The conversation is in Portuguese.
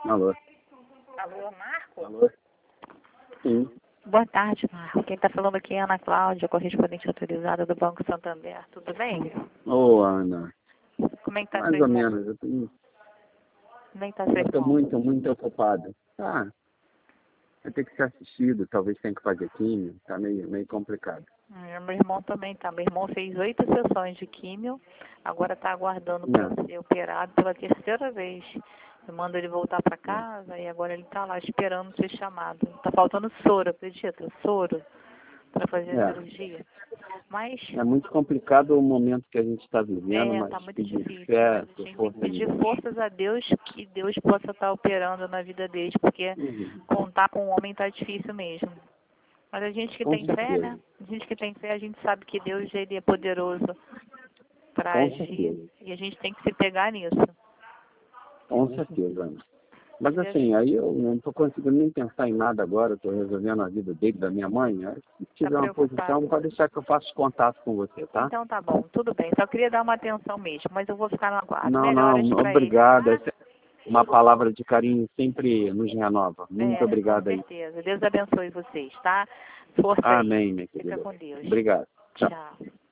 Alô? Alô, Marco? Alô? Sim. Boa tarde, Marco. Quem está falando aqui é Ana Cláudia, correspondente autorizada do Banco Santander. Tudo bem? Ô, Ana. Como é que está Mais seu ou irmão? menos. Como é que está seu Eu tô irmão? muito ocupado. Tá. Vai ter que ser assistido, talvez tenha que fazer químio. Tá meio complicado. Meu irmão também tá. Meu irmão fez 8 sessões de químio, agora está aguardando para Não. ser operado pela terceira vez. Eu mando ele voltar para Não. casa e agora ele está lá esperando ser chamado. Tá faltando soro, acredita? Soro para fazer a É. cirurgia. Mas É muito complicado o momento que a gente está vivendo, mas tá muito pedir difícil, fé, mas a gente tem força que de pedir Deus. forças a Deus que Deus possa estar operando na vida deles, porque Uhum. contar com o homem tá difícil mesmo. Mas a gente que Com tem fé, certeza. né? A gente que tem fé, a gente sabe que Deus ele é poderoso para Com agir certeza. e a gente tem que se pegar nisso. Com certeza, Ana. Mas Deus, assim, aí eu não estou conseguindo nem pensar em nada agora, estou resolvendo a vida dele, da minha mãe. Aí, se tá tiver uma preocupado. posição, pode deixar que eu faça contato com você, tá? Então tá bom, tudo bem. Só queria dar uma atenção mesmo, mas eu vou ficar no aguardo. Não, Melhoras para ele, obrigado. tá? Uma palavra de carinho sempre nos renova. Muito Com obrigado aí. certeza. Deus abençoe vocês, tá? Força aí. Amém, minha Fica querida. com Deus. Obrigado. Tchau. Tchau.